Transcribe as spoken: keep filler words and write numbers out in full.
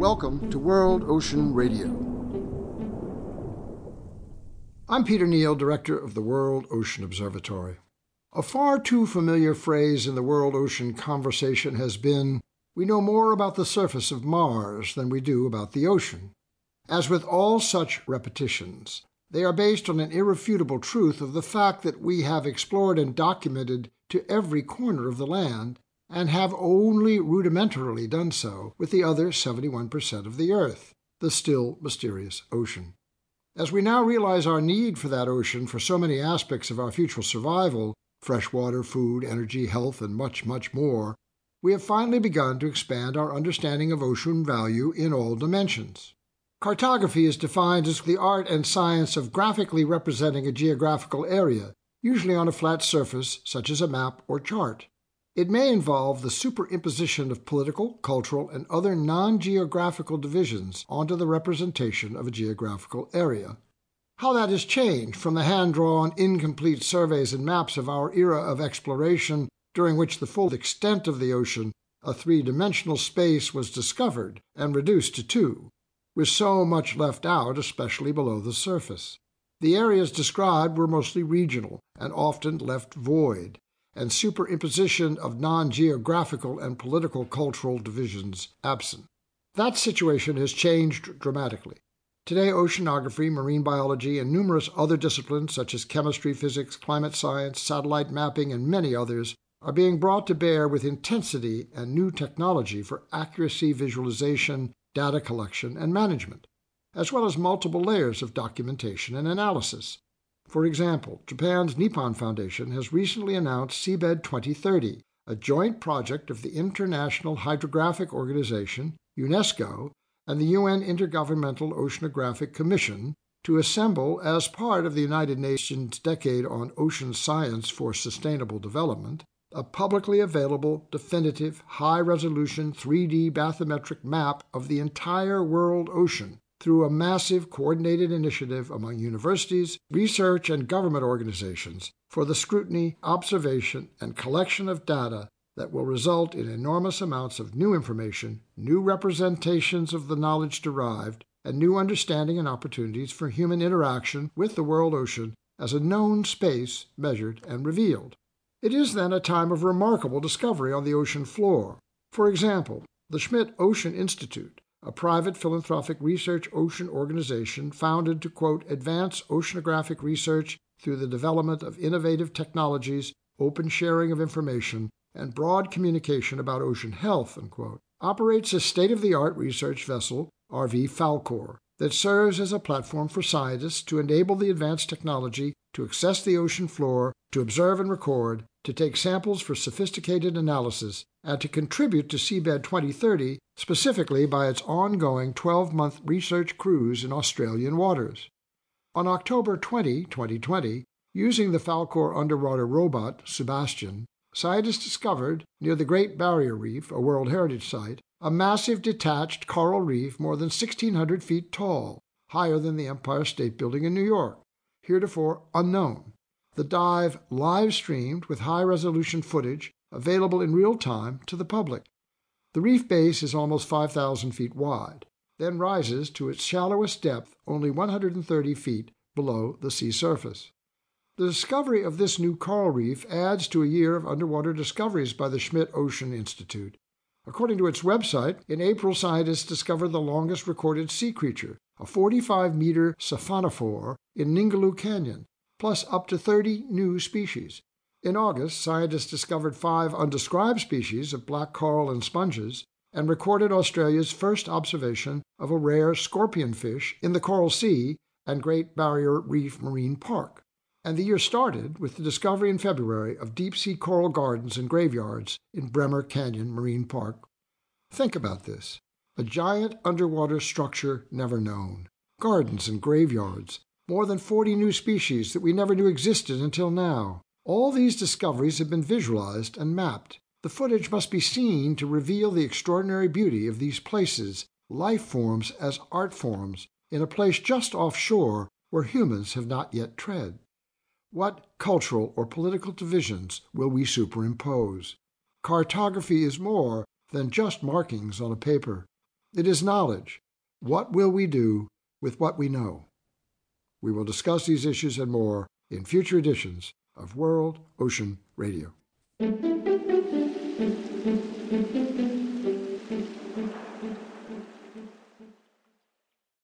Welcome to World Ocean Radio. I'm Peter Neal, Director of the World Ocean Observatory. A far too familiar phrase in the world ocean conversation has been, we know more about the surface of Mars than we do about the ocean. As with all such repetitions, they are based on an irrefutable truth of the fact that we have explored and documented to every corner of the land, and have only rudimentarily done so with the other seventy-one percent of the Earth, the still mysterious ocean. As we now realize our need for that ocean for so many aspects of our future survival, fresh water, food, energy, health, and much, much more, we have finally begun to expand our understanding of ocean value in all dimensions. Cartography is defined as the art and science of graphically representing a geographical area, usually on a flat surface such as a map or chart. It may involve the superimposition of political, cultural, and other non-geographical divisions onto the representation of a geographical area. How that has changed from the hand-drawn, incomplete surveys and maps of our era of exploration, during which the full extent of the ocean, a three-dimensional space, was discovered and reduced to two, with so much left out, especially below the surface. The areas described were mostly regional and often left void, and superimposition of non-geographical and political cultural divisions absent. That situation has changed dramatically. Today, oceanography, marine biology, and numerous other disciplines such as chemistry, physics, climate science, satellite mapping, and many others are being brought to bear with intensity and new technology for accuracy visualization, data collection, and management, as well as multiple layers of documentation and analysis. For example, Japan's Nippon Foundation has recently announced Seabed twenty thirty, a joint project of the International Hydrographic Organization, UNESCO, and the U N Intergovernmental Oceanographic Commission to assemble, as part of the United Nations Decade on Ocean Science for Sustainable Development, a publicly available, definitive, high-resolution three D bathymetric map of the entire world ocean through a massive coordinated initiative among universities, research, and government organizations for the scrutiny, observation, and collection of data that will result in enormous amounts of new information, new representations of the knowledge derived, and new understanding and opportunities for human interaction with the world ocean as a known space measured and revealed. It is then a time of remarkable discovery on the ocean floor. For example, the Schmidt Ocean Institute, a private philanthropic research ocean organization founded to, quote, advance oceanographic research through the development of innovative technologies, open sharing of information, and broad communication about ocean health, unquote, operates a state-of-the-art research vessel, R V Falkor, that serves as a platform for scientists to enable the advanced technology to access the ocean floor, to observe and record, to take samples for sophisticated analysis, and to contribute to Seabed twenty thirty specifically by its ongoing twelve-month research cruise in Australian waters. On October twentieth, twenty twenty, using the Falkor underwater robot, Sebastian, scientists discovered, near the Great Barrier Reef, a World Heritage Site, a massive detached coral reef more than sixteen hundred feet tall, higher than the Empire State Building in New York, heretofore unknown. The dive live-streamed with high-resolution footage available in real time to the public. The reef base is almost five thousand feet wide, then rises to its shallowest depth only one hundred thirty feet below the sea surface. The discovery of this new coral reef adds to a year of underwater discoveries by the Schmidt Ocean Institute. According to its website, in April, scientists discovered the longest recorded sea creature, a forty-five meter siphonophore in Ningaloo Canyon, plus up to thirty new species. In August, scientists discovered five undescribed species of black coral and sponges and recorded Australia's first observation of a rare scorpionfish in the Coral Sea and Great Barrier Reef Marine Park. And the year started with the discovery in February of deep-sea coral gardens and graveyards in Bremer Canyon Marine Park. Think about this. A giant underwater structure never known. Gardens and graveyards. More than forty new species that we never knew existed until now. All these discoveries have been visualized and mapped. The footage must be seen to reveal the extraordinary beauty of these places, life forms as art forms, in a place just offshore where humans have not yet tread. What cultural or political divisions will we superimpose? Cartography is more than just markings on a paper. It is knowledge. What will we do with what we know? We will discuss these issues and more in future editions of World Ocean Radio.